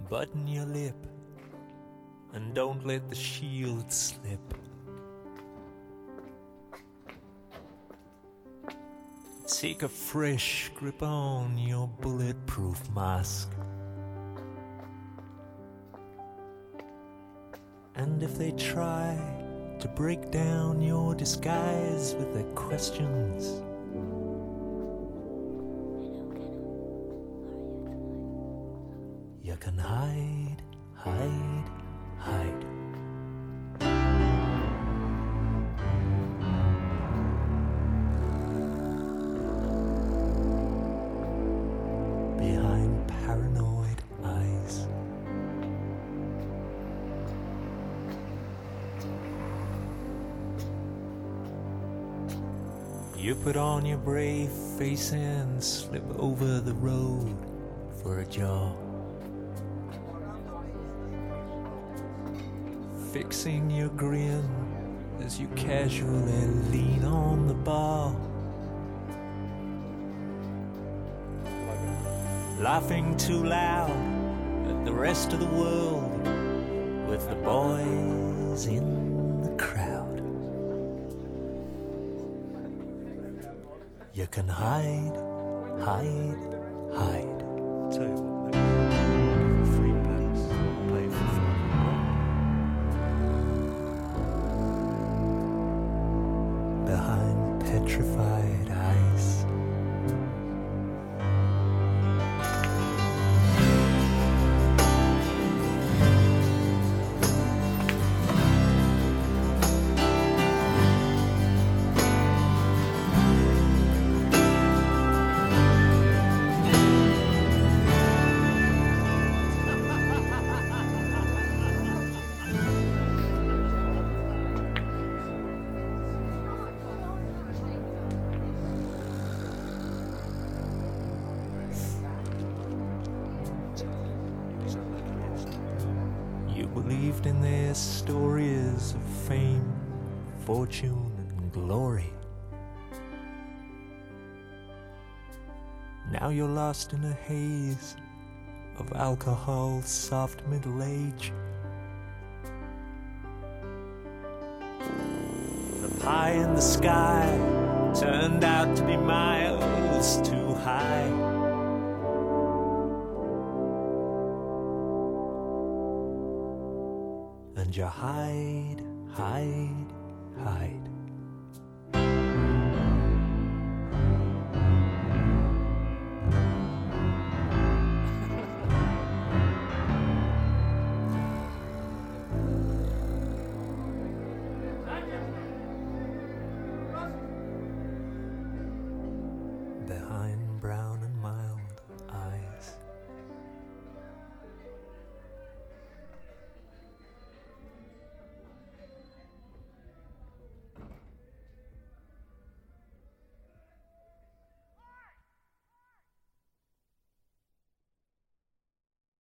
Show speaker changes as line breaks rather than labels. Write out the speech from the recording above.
Button your lip and don't let the shield slip. Take a fresh grip on your bulletproof mask. And if they try to break down your disguise with their questions, you can hide, hide, hide. Behind paranoid eyes. You put on your brave face and slip over the road for a job. Fixing your grin as you casually lean on the bar. Laughing too loud at the rest of the world with the boys in the crowd. You can hide, hide, hide.
Tell you what, let me £3 pay for
Behind petrified eyes. You believed in their stories of fame, fortune, and glory. Now you're lost in a haze of alcohol, soft middle age. The pie in the sky turned out to be miles too high. And you hide, hide, hide.